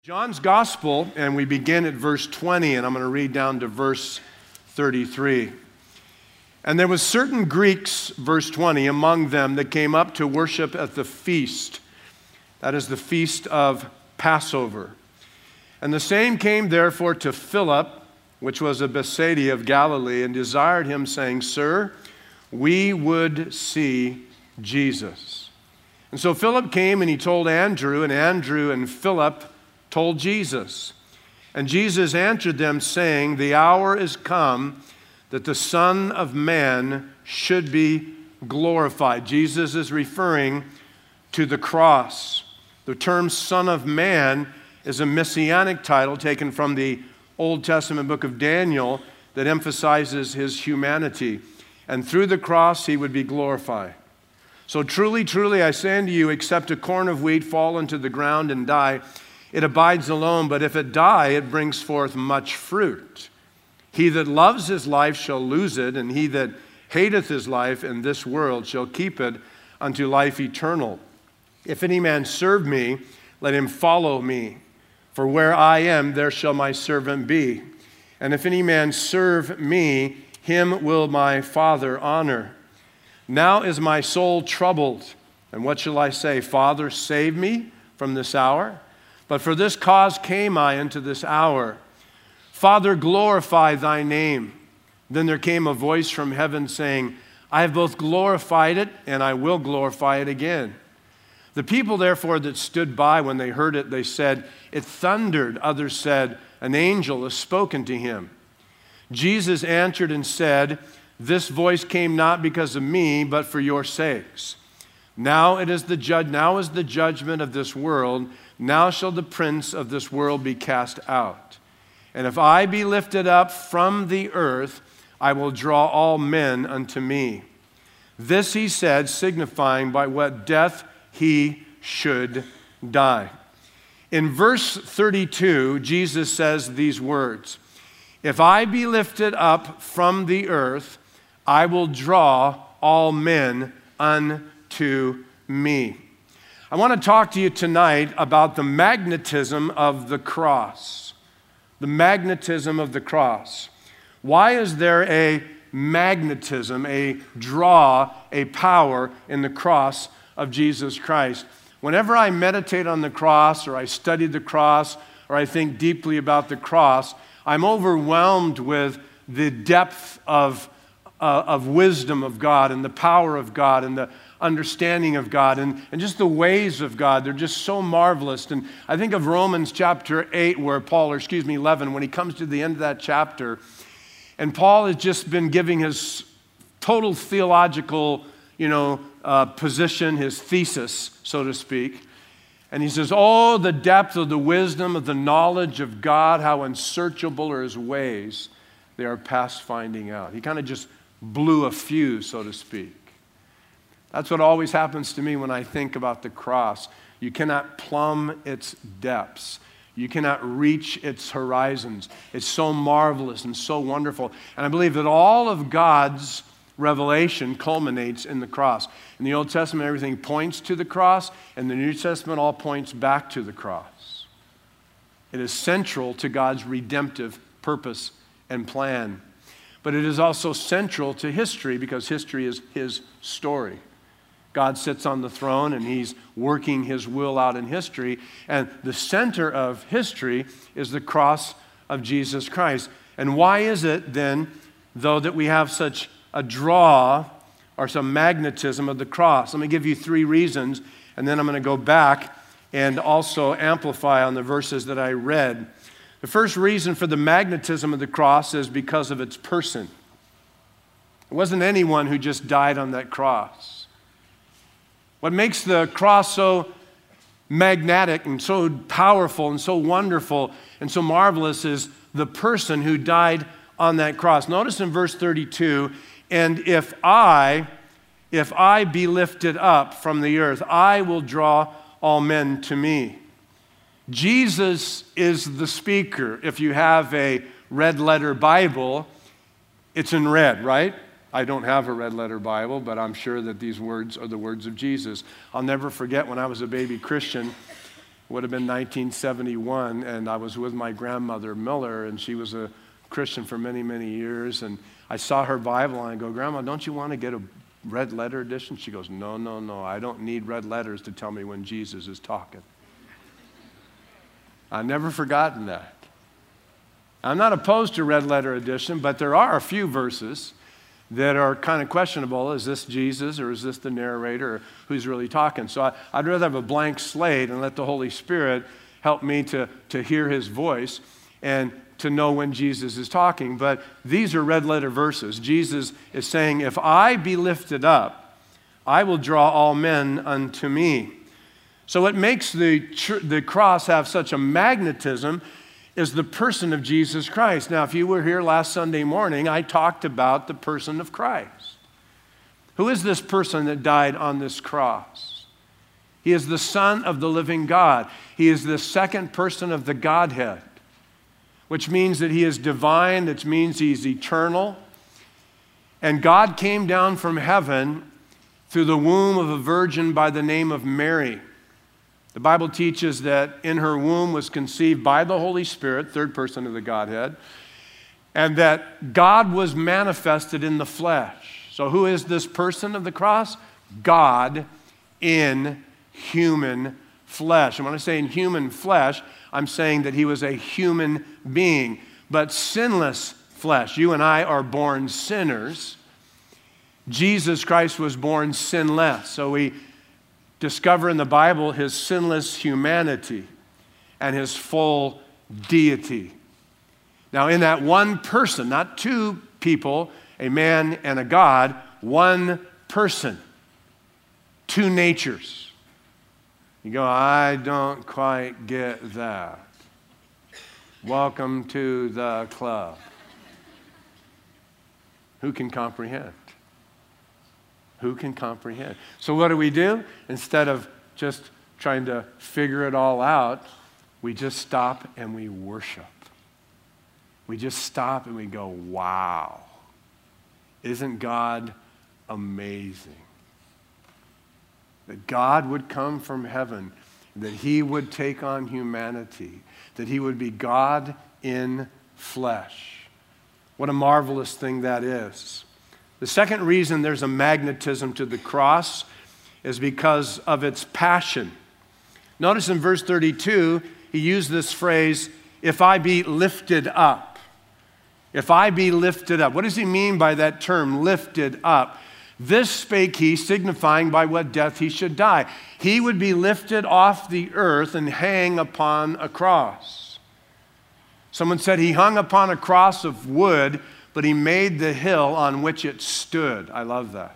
John's Gospel, and we begin at verse 20, and I'm going to read down to verse 33. And there was certain Greeks, verse 20, among them that came up to worship at the feast. That is the feast of Passover. And the same came therefore to Philip, which was of Bethsaida of Galilee, and desired him, saying, Sir, we would see Jesus. And so Philip came and he told Andrew, and Andrew and Philip told Jesus. And Jesus answered them, saying, The hour is come that the Son of Man should be glorified. Jesus is referring to the cross. The term Son of Man is a messianic title taken from the Old Testament book of Daniel that emphasizes his humanity. And through the cross, he would be glorified. So truly, truly, I say unto you, except a corn of wheat fall into the ground and die, it abides alone, but if it die, it brings forth much fruit. He that loves his life shall lose it, and he that hateth his life in this world shall keep it unto life eternal. If any man serve me, let him follow me. For where I am, there shall my servant be. And if any man serve me, him will my Father honor. Now is my soul troubled. And what shall I say? Father, save me from this hour? But for this cause came I into this hour. Father, glorify thy name. Then there came a voice from heaven saying, I have both glorified it, and I will glorify it again. The people therefore that stood by, when they heard it, they said, It thundered. Others said, An angel has spoken to him. Jesus answered and said, This voice came not because of me, but for your sakes. Now is the judgment of this world. Now shall the prince of this world be cast out. And if I be lifted up from the earth, I will draw all men unto me. This he said, signifying by what death he should die. In verse 32, Jesus says these words, If I be lifted up from the earth, I will draw all men unto me. I want to talk to you tonight about the magnetism of the cross. The magnetism of the cross. Why is there a magnetism, a draw, a power in the cross of Jesus Christ? Whenever I meditate on the cross, or I study the cross, or I think deeply about the cross, I'm overwhelmed with the depth of wisdom of God and the power of God and the understanding of God and just the ways of God. They're just so marvelous. And I think of Romans chapter 8 where 11, when he comes to the end of that chapter, and Paul has just been giving his total theological, position, his thesis, so to speak. And he says, oh, the depth of the wisdom of the knowledge of God, how unsearchable are his ways. They are past finding out. He kind of just blew a fuse, so to speak. That's what always happens to me when I think about the cross. You cannot plumb its depths. You cannot reach its horizons. It's so marvelous and so wonderful. And I believe that all of God's revelation culminates in the cross. In the Old Testament, everything points to the cross, and the New Testament all points back to the cross. It is central to God's redemptive purpose and plan. But it is also central to history because history is his story. God sits on the throne and he's working his will out in history. And the center of history is the cross of Jesus Christ. And why is it then, though, that we have such a draw or some magnetism of the cross? Let me give you 3 reasons, and then I'm going to go back and also amplify on the verses that I read. The first reason for the magnetism of the cross is because of its person. It wasn't anyone who just died on that cross. What makes the cross so magnetic and so powerful and so wonderful and so marvelous is the person who died on that cross. Notice in verse 32, and if I be lifted up from the earth, I will draw all men to me. Jesus is the speaker. If you have a red letter Bible, it's in red, right? I don't have a red letter Bible, but I'm sure that these words are the words of Jesus. I'll never forget when I was a baby Christian, would have been 1971, and I was with my grandmother, Miller, and she was a Christian for many, many years. And I saw her Bible, and I go, Grandma, don't you want to get a red letter edition? She goes, no, no, no. I don't need red letters to tell me when Jesus is talking. I've never forgotten that. I'm not opposed to red letter edition, but there are a few verses that are kind of questionable. Is this Jesus, or is this the narrator, or who's really talking? So I'd rather have a blank slate and let the Holy Spirit help me to hear his voice and to know when Jesus is talking. But these are red letter verses. Jesus is saying, if I be lifted up, I will draw all men unto me. So what makes the cross have such a magnetism is the person of Jesus Christ. Now, if you were here last Sunday morning, I talked about the person of Christ. Who is this person that died on this cross? He is the Son of the living God. He is the second person of the Godhead, which means that he is divine, which means he's eternal. And God came down from heaven through the womb of a virgin by the name of Mary. The Bible teaches that in her womb was conceived by the Holy Spirit, third person of the Godhead, and that God was manifested in the flesh. So who is this person of the cross? God in human flesh. And when I say in human flesh, I'm saying that he was a human being, but sinless flesh. You and I are born sinners. Jesus Christ was born sinless. So we discover in the Bible his sinless humanity and his full deity. Now, in that one person, not two people, a man and a God, one person, two natures. You go, I don't quite get that. Welcome to the club. Who can comprehend? Who can comprehend? So what do? Instead of just trying to figure it all out, we just stop and we worship. We just stop and we go, wow. Isn't God amazing? That God would come from heaven, that he would take on humanity, that he would be God in flesh. What a marvelous thing that is. The second reason there's a magnetism to the cross is because of its passion. Notice in verse 32, he used this phrase, if I be lifted up. If I be lifted up. What does he mean by that term, lifted up? This spake he, signifying by what death he should die. He would be lifted off the earth and hang upon a cross. Someone said he hung upon a cross of wood, but he made the hill on which it stood. I love that.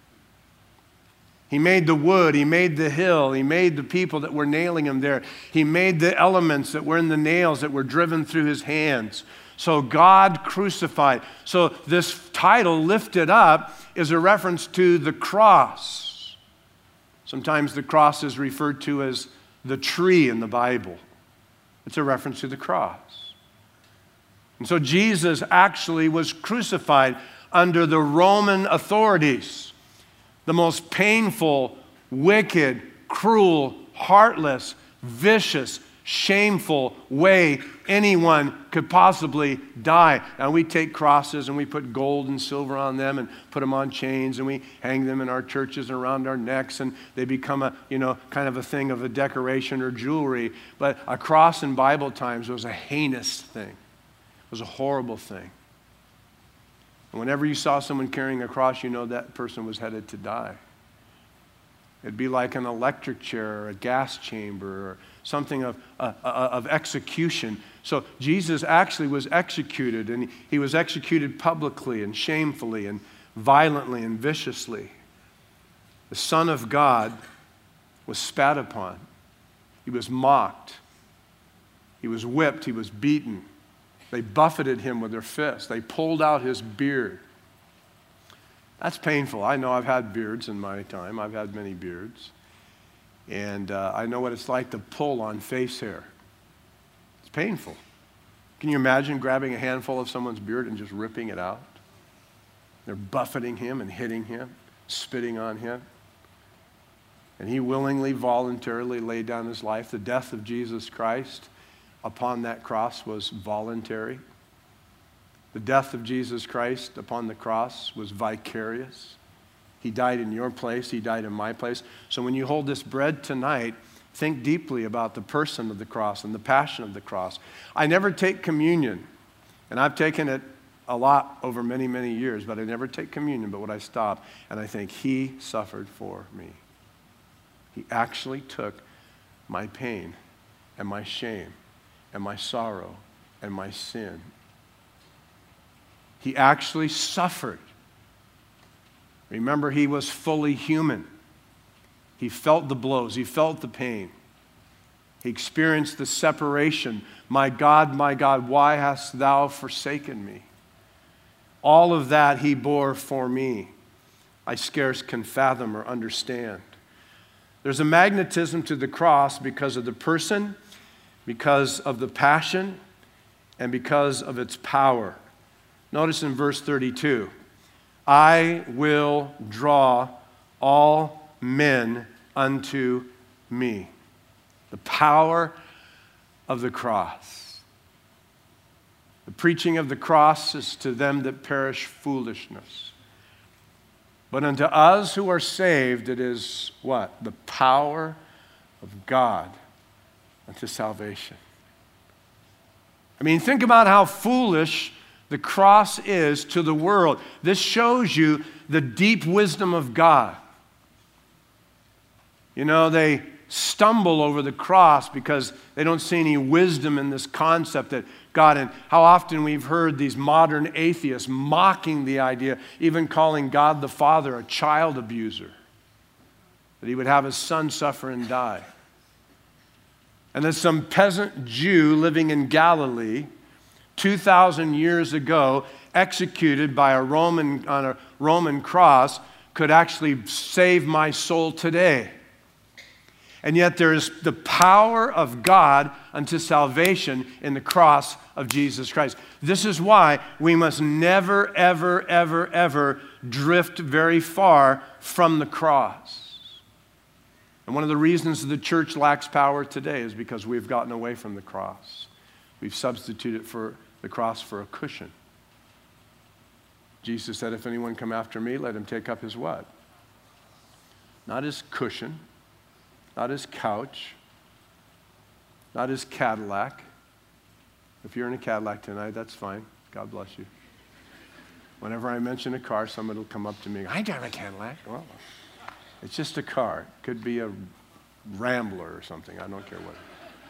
He made the wood, he made the hill, he made the people that were nailing him there. He made the elements that were in the nails that were driven through his hands. So God crucified. So this title, Lifted Up, is a reference to the cross. Sometimes the cross is referred to as the tree in the Bible. It's a reference to the cross. And so Jesus actually was crucified under the Roman authorities, the most painful, wicked, cruel, heartless, vicious, shameful way anyone could possibly die. Now we take crosses and we put gold and silver on them and put them on chains and we hang them in our churches and around our necks and they become a, kind of a thing of a decoration or jewelry. But a cross in Bible times was a heinous thing. It was a horrible thing. And whenever you saw someone carrying a cross, you know that person was headed to die. It'd be like an electric chair or a gas chamber or something of execution. So Jesus actually was executed, and he was executed publicly and shamefully and violently and viciously. The Son of God was spat upon. He was mocked. He was whipped. He was beaten. They buffeted him with their fists. They pulled out his beard. That's painful. I know I've had beards in my time. I've had many beards. And I know what it's like to pull on face hair. It's painful. Can you imagine grabbing a handful of someone's beard and just ripping it out? They're buffeting him and hitting him, spitting on him. And he willingly, voluntarily laid down his life. The death of Jesus Christ upon that cross was voluntary. The death of Jesus Christ upon the cross was vicarious. He died in your place. He died in my place. So when you hold this bread tonight, think deeply about the person of the cross and the passion of the cross. I never take communion, and I've taken it a lot over many, many years, but I never take communion, but when I stop and I think, he suffered for me. He actually took my pain and my shame and my sorrow and my sin. He actually suffered. Remember, he was fully human. He felt the blows. He felt the pain. He experienced the separation. My God, why hast thou forsaken me? All of that he bore for me. I scarce can fathom or understand. There's a magnetism to the cross because of the person, because of the passion, and because of its power. Notice in verse 32, I will draw all men unto me. The power of the cross. The preaching of the cross is to them that perish foolishness. But unto us who are saved, it is what? The power of God unto salvation. I mean, think about how foolish the cross is to the world. This shows you the deep wisdom of God. You know, they stumble over the cross because they don't see any wisdom in this concept that God, and how often we've heard these modern atheists mocking the idea, even calling God the Father a child abuser, that he would have his son suffer and die. And then some peasant Jew living in Galilee 2,000 years ago, executed by on a Roman cross, could actually save my soul today. And yet there is the power of God unto salvation in the cross of Jesus Christ. This is why we must never, ever, ever, ever drift very far from the cross. And one of the reasons the church lacks power today is because we've gotten away from the cross. We've substituted the cross for a cushion. Jesus said, if anyone come after me, let him take up his what? Not his cushion, not his couch, not his Cadillac. If you're in a Cadillac tonight, that's fine. God bless you. Whenever I mention a car, somebody will come up to me, I drive a Cadillac. Well, it's just a car. It could be a Rambler or something. I don't care what.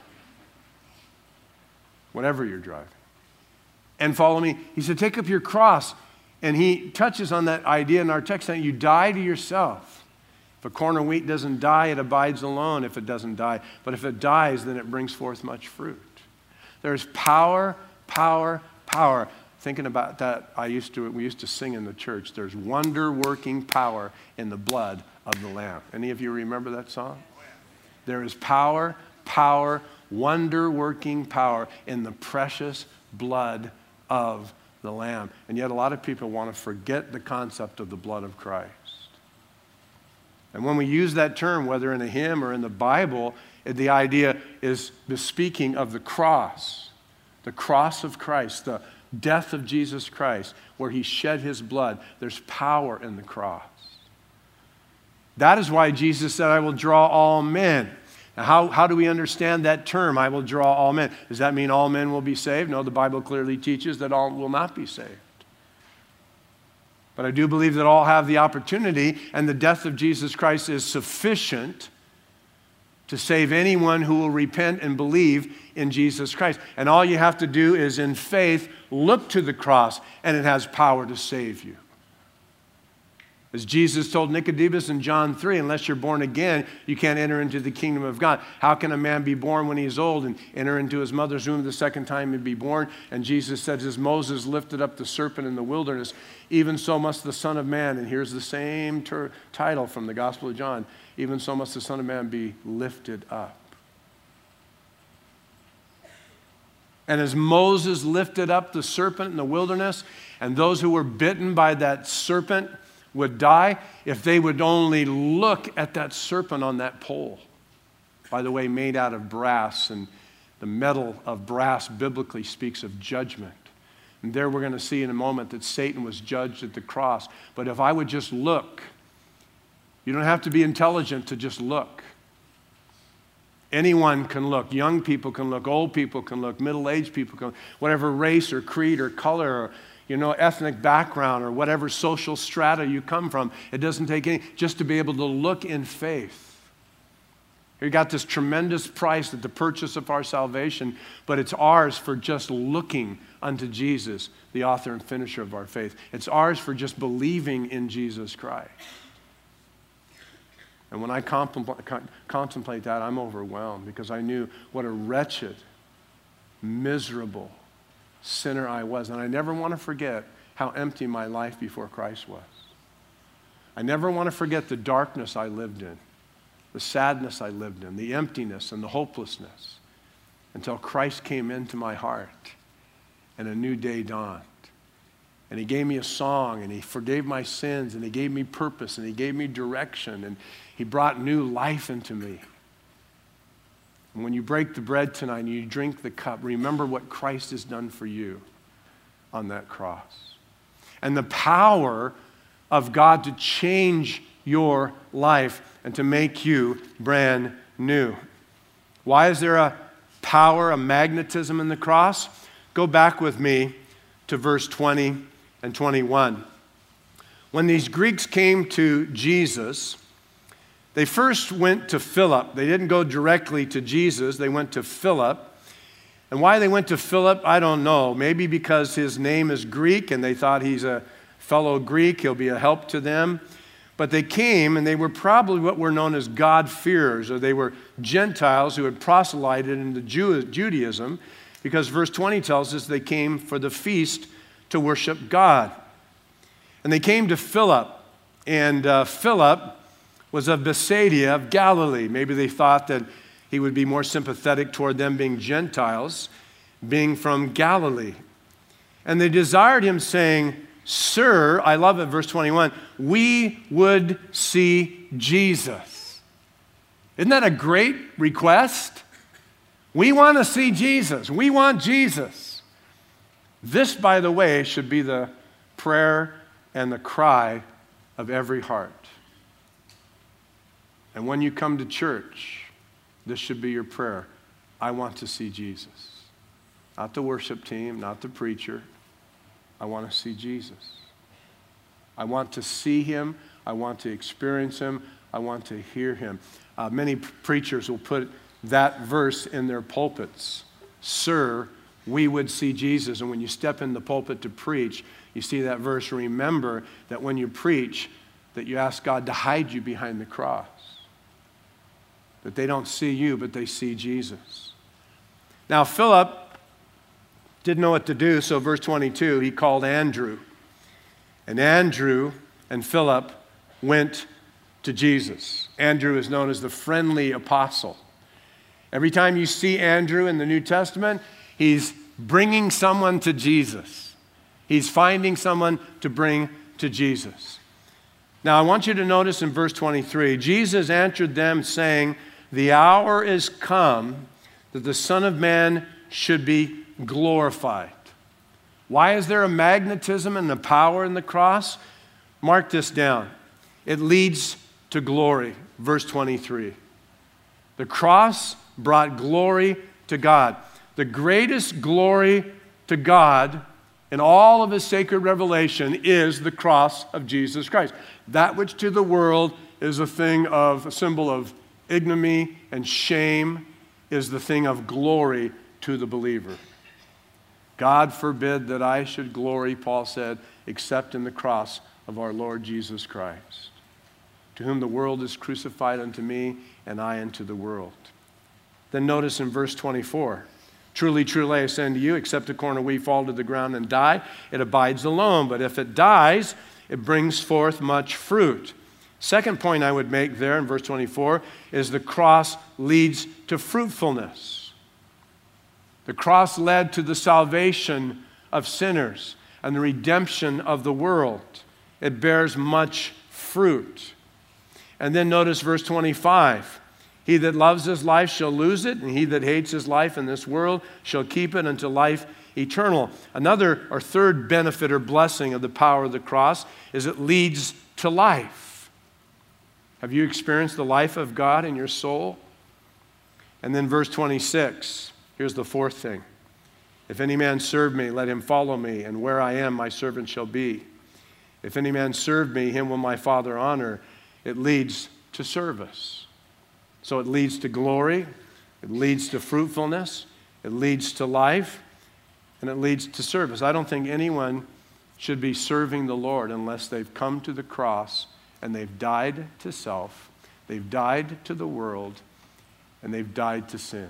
Whatever you're driving. And follow me. He said, take up your cross. And he touches on that idea in our text that you die to yourself. If a corn of wheat doesn't die, it abides alone if it doesn't die. But if it dies, then it brings forth much fruit. There's power, power, power. Thinking about that, we used to sing in the church, there's wonder-working power in the blood of the Lamb. Any of you remember that song? There is power, power, wonder-working power in the precious blood of the Lamb. And yet a lot of people want to forget the concept of the blood of Christ. And when we use that term, whether in a hymn or in the Bible, the idea is speaking of the cross of Christ, the death of Jesus Christ, where he shed his blood. There's power in the cross. That is why Jesus said, I will draw all men. Now, how do we understand that term, I will draw all men? Does that mean all men will be saved? No, the Bible clearly teaches that all will not be saved. But I do believe that all have the opportunity, and the death of Jesus Christ is sufficient to save anyone who will repent and believe in Jesus Christ. And all you have to do is, in faith, look to the cross, and it has power to save you. As Jesus told Nicodemus in John 3, unless you're born again, you can't enter into the kingdom of God. How can a man be born when he's old and enter into his mother's womb the second time and be born? And Jesus said, as Moses lifted up the serpent in the wilderness, even so must the Son of Man, and here's the same title from the Gospel of John, even so must the Son of Man be lifted up. And as Moses lifted up the serpent in the wilderness, and those who were bitten by that serpent would die if they would only look at that serpent on that pole. By the way, made out of brass, and the metal of brass biblically speaks of judgment. And there we're going to see in a moment that Satan was judged at the cross. But if I would just look, you don't have to be intelligent to just look. Anyone can look. Young people can look. Old people can look. Middle-aged people can look. Whatever race or creed or color or ethnic background or whatever social strata you come from, it doesn't take any, just to be able to look in faith. We got this tremendous price at the purchase of our salvation, but it's ours for just looking unto Jesus, the author and finisher of our faith. It's ours for just believing in Jesus Christ. And when I contemplate that, I'm overwhelmed because I knew what a wretched, miserable sinner I was. And I never want to forget how empty my life before Christ was. I never want to forget the darkness I lived in, the sadness I lived in, the emptiness and the hopelessness, until Christ came into my heart and a new day dawned. And he gave me a song, and he forgave my sins, and he gave me purpose, and he gave me direction, and he brought new life into me. And when you break the bread tonight and you drink the cup, remember what Christ has done for you on that cross. And the power of God to change your life and to make you brand new. Why is there a power, a magnetism in the cross? Go back with me to verse 20 and 21. When these Greeks came to Jesus, they first went to Philip. They didn't go directly to Jesus. They went to Philip. And why they went to Philip, I don't know. Maybe because his name is Greek and they thought he's a fellow Greek. He'll be a help to them. But they came, and they were probably what were known as God-fearers, or they were Gentiles who had proselyted into Judaism, because verse 20 tells us they came for the feast to worship God. And they came to Philip, and Philip was of Bethsaida of Galilee. Maybe they thought that he would be more sympathetic toward them being Gentiles, being from Galilee. And they desired him, saying, Sir, I love it, verse 21, we would see Jesus. Isn't that a great request? We want to see Jesus. We want Jesus. This, by the way, should be the prayer and the cry of every heart. And when you come to church, this should be your prayer. I want to see Jesus. Not the worship team, not the preacher. I want to see Jesus. I want to see him. I want to experience him. I want to hear him. Many preachers will put that verse in their pulpits. Sir, we would see Jesus. And when you step in the pulpit to preach, you see that verse. Remember that when you preach, that you ask God to hide you behind the cross. That they don't see you, but they see Jesus. Now, Philip didn't know what to do, so verse 22, he called Andrew. And Andrew and Philip went to Jesus. Andrew is known as the friendly apostle. Every time you see Andrew in the New Testament, he's bringing someone to Jesus. He's finding someone to bring to Jesus. Now, I want you to notice in verse 23, Jesus answered them saying, the hour is come that the Son of Man should be glorified. Why is there a magnetism and a power in the cross? Mark this down. It leads to glory. Verse 23. The cross brought glory to God. The greatest glory to God in all of his sacred revelation is the cross of Jesus Christ. That which to the world is a symbol of ignominy and shame is the thing of glory to the believer. God forbid that I should glory, Paul said, except in the cross of our Lord Jesus Christ, to whom the world is crucified unto me, and I unto the world. Then notice in verse 24, truly, truly, I say unto you, except a corn of wheat fall to the ground and die, it abides alone. But if it dies, it brings forth much fruit. Second point I would make there in verse 24 is the cross leads to fruitfulness. The cross led to the salvation of sinners and the redemption of the world. It bears much fruit. And then notice verse 25. He that loves his life shall lose it, and he that hates his life in this world shall keep it unto life eternal. Another or third benefit or blessing of the power of the cross is it leads to life. Have you experienced the life of God in your soul? And then verse 26, here's the fourth thing. If any man serve me, let him follow me, and where I am, my servant shall be. If any man serve me, him will my Father honor. It leads to service. So it leads to glory, it leads to fruitfulness, it leads to life, and it leads to service. I don't think anyone should be serving the Lord unless they've come to the cross and they've died to self, they've died to the world, and they've died to sin.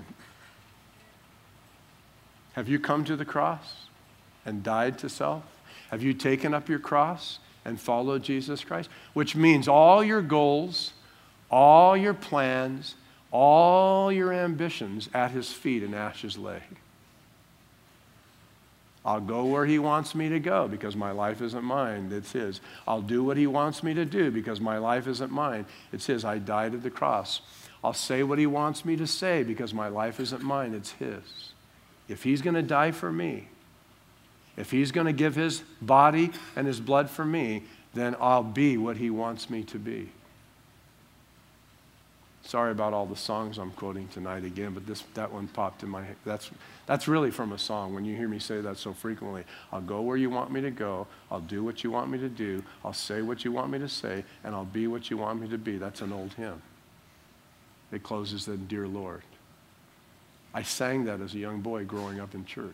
Have you come to the cross and died to self? Have you taken up your cross and followed Jesus Christ? Which means all your goals, all your plans, all your ambitions at his feet and Ash's leg. I'll go where he wants me to go because my life isn't mine, it's his. I'll do what he wants me to do because my life isn't mine, it's his. I died at the cross. I'll say what he wants me to say because my life isn't mine, it's his. If he's going to die for me, if he's going to give his body and his blood for me, then I'll be what he wants me to be. Sorry about all the songs I'm quoting tonight again, but that one popped in my head. That's really from a song. When you hear me say that so frequently, I'll go where you want me to go, I'll do what you want me to do, I'll say what you want me to say, and I'll be what you want me to be. That's an old hymn. It closes the Dear Lord. I sang that as a young boy growing up in church.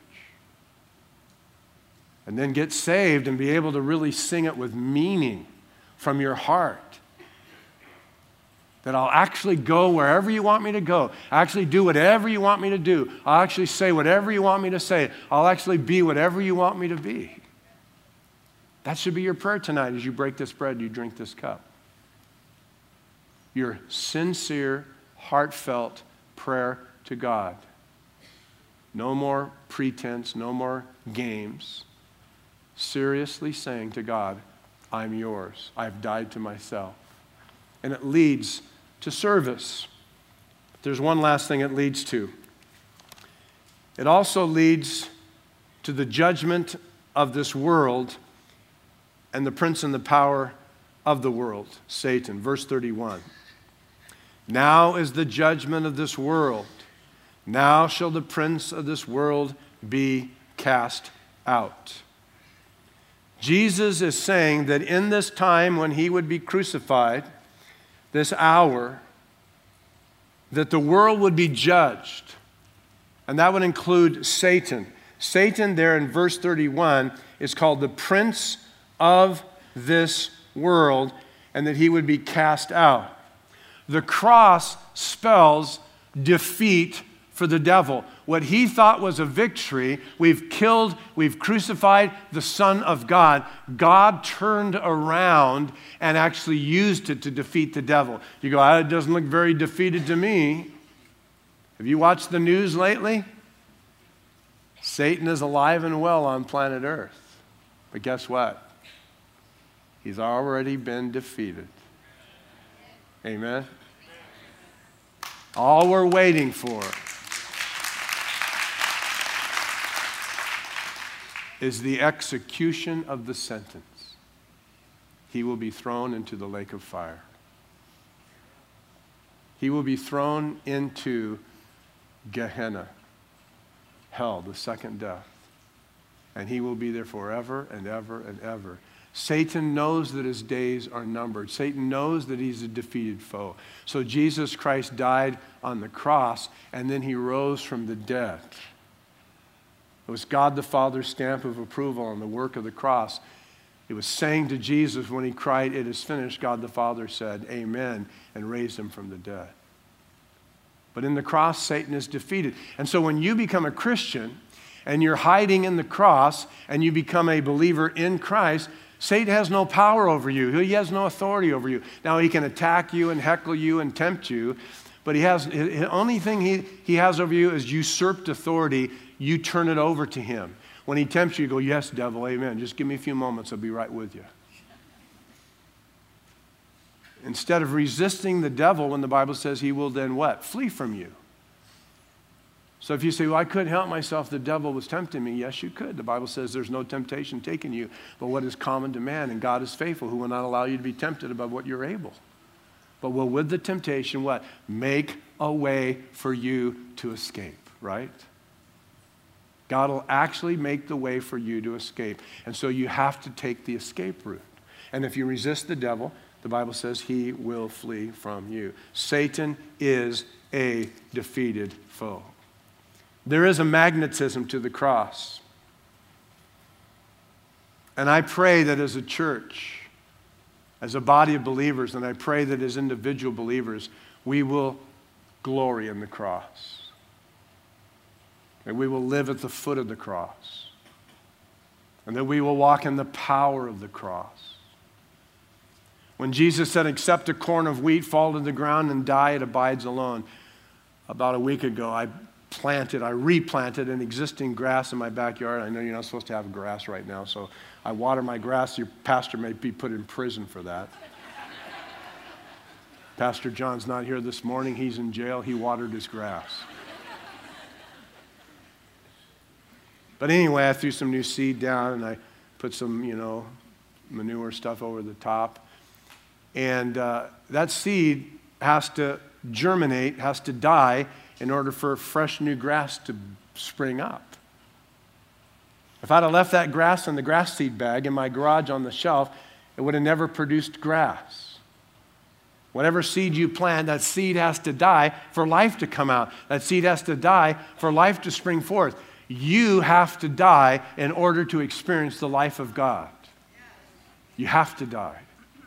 And then get saved and be able to really sing it with meaning from your heart. That I'll actually go wherever you want me to go. I'll actually do whatever you want me to do. I'll actually say whatever you want me to say. I'll actually be whatever you want me to be. That should be your prayer tonight as you break this bread, you drink this cup. Your sincere, heartfelt prayer to God. No more pretense, no more games. Seriously saying to God, I'm yours. I've died to myself. And it leads to service. There's one last thing it leads to. It also leads to the judgment of this world and the prince and the power of the world, Satan. Verse 31. Now is the judgment of this world. Now shall the prince of this world be cast out. Jesus is saying that in this time when he would be crucified, this hour, that the world would be judged. And that would include Satan. Satan there in verse 31 is called the prince of this world, and that he would be cast out. The cross spells defeat for the devil. What he thought was a victory, we've crucified the Son of God. God turned around and actually used it to defeat the devil. You go, it doesn't look very defeated to me. Have you watched the news lately? Satan is alive and well on planet Earth. But guess what? He's already been defeated. Amen? All we're waiting for is the execution of the sentence. He will be thrown into the lake of fire. He will be thrown into Gehenna, hell, the second death. And he will be there forever and ever and ever. Satan knows that his days are numbered. Satan knows that he's a defeated foe. So Jesus Christ died on the cross, and then he rose from the dead. It was God the Father's stamp of approval on the work of the cross. It was saying to Jesus when he cried, "It is finished," God the Father said, "Amen," and raised him from the dead. But in the cross, Satan is defeated. And so when you become a Christian and you're hiding in the cross and you become a believer in Christ, Satan has no power over you. He has no authority over you. Now, he can attack you and heckle you and tempt you, but the only thing he has over you is usurped authority. You turn it over to him. When he tempts you, you go, "Yes, devil, amen. Just give me a few moments. I'll be right with you." Instead of resisting the devil when the Bible says he will then what? Flee from you. So if you say, well, I couldn't help myself, the devil was tempting me. Yes, you could. The Bible says there's no temptation taken you, but what is common to man, and God is faithful, who will not allow you to be tempted above what you're able. But will with the temptation what? Make a way for you to escape, right? God will actually make the way for you to escape. And so you have to take the escape route. And if you resist the devil, the Bible says he will flee from you. Satan is a defeated foe. There is a magnetism to the cross. And I pray that as a church, as a body of believers, and I pray that as individual believers, we will glory in the cross. And we will live at the foot of the cross. And that we will walk in the power of the cross. When Jesus said, except a corn of wheat fall to the ground and die, it abides alone. About a week ago, I replanted an existing grass in my backyard. I know you're not supposed to have grass right now, so I water my grass. Your pastor may be put in prison for that. Pastor John's not here this morning. He's in jail. He watered his grass. But anyway, I threw some new seed down, and I put some, manure stuff over the top. And that seed has to germinate, has to die, in order for fresh new grass to spring up. If I'd have left that grass in the grass seed bag in my garage on the shelf, it would have never produced grass. Whatever seed you plant, that seed has to die for life to come out. That seed has to die for life to spring forth. You have to die in order to experience the life of God. You have to die.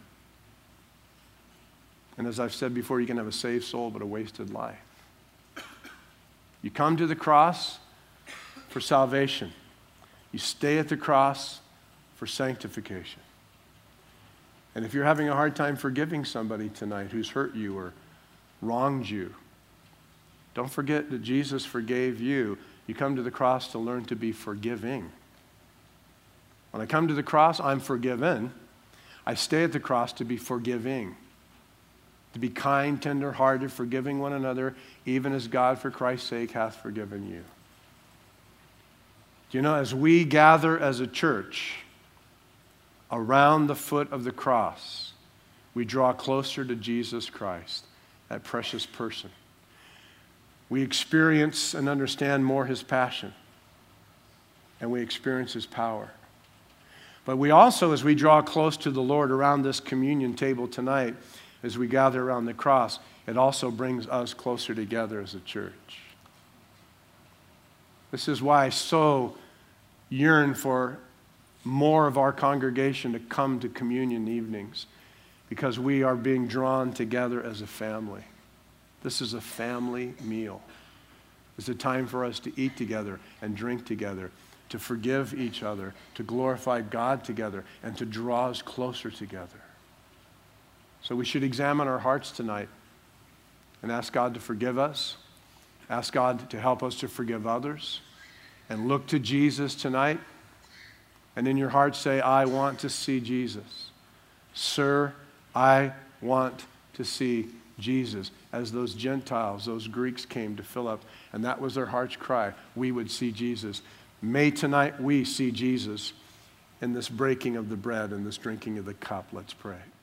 And as I've said before, you can have a saved soul but a wasted life. You come to the cross for salvation. You stay at the cross for sanctification. And if you're having a hard time forgiving somebody tonight who's hurt you or wronged you, don't forget that Jesus forgave you. You come to the cross to learn to be forgiving. When I come to the cross, I'm forgiven. I stay at the cross to be forgiving. To be kind, tender-hearted, forgiving one another, even as God, for Christ's sake, hath forgiven you. Do you know, as we gather as a church around the foot of the cross, we draw closer to Jesus Christ, that precious person. We experience and understand more his passion, and we experience his power. But we also, as we draw close to the Lord around this communion table tonight, as we gather around the cross, it also brings us closer together as a church. This is why I so yearn for more of our congregation to come to communion evenings, because we are being drawn together as a family. This is a family meal. It's a time for us to eat together and drink together, to forgive each other, to glorify God together, and to draw us closer together. So we should examine our hearts tonight and ask God to forgive us, ask God to help us to forgive others, and look to Jesus tonight. And in your heart say, I want to see Jesus. Sir, I want to see Jesus. As those Gentiles, those Greeks came to Philip, and that was their heart's cry, we would see Jesus. May tonight we see Jesus in this breaking of the bread and this drinking of the cup. Let's pray.